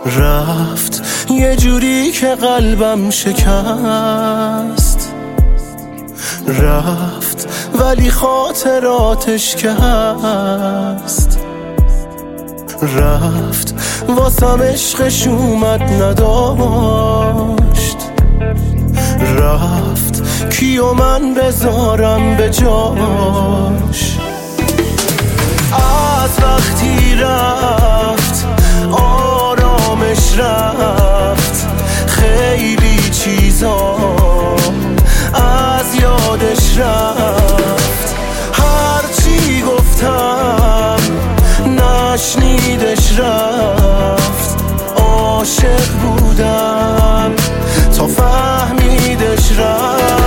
رفت یه جوری که قلبم شکست، رفت ولی خاطراتش که هست. رفت واسم عشقش اومد نداشت، رفت کیو من بذارم به جاش. از وقتی رفت آرامش رفت، خیلی چیزا از یادش رفت. هرچی گفتم نشنیدش رفت، عاشق بودم تا فهمیدش رفت.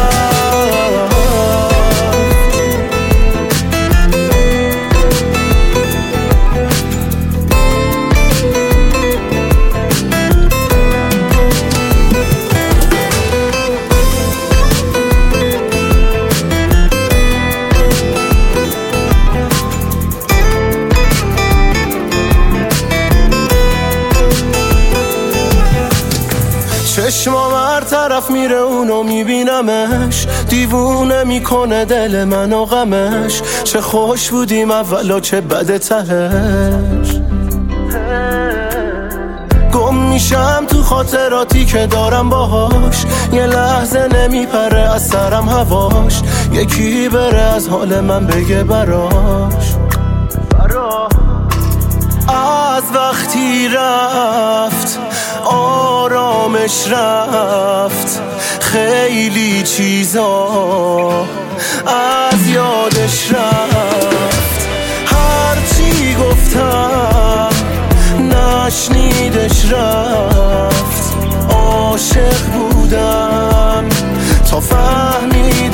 چشمام هر طرف میره اونو میبینمش، دیوونه میکنه دل منو غمش. چه خوش بودیم اولا چه بده تهش. گم میشم تو خاطراتی که دارم باهاش، یه لحظه نمیپره از سرم هواش. یکی بره از حال من بگه براش. از وقتی رفت آرامش رفت، خیلی چیزا از یادش رفت. هرچی گفتم نشنیدش رفت، عاشق بودم تا فهمیدم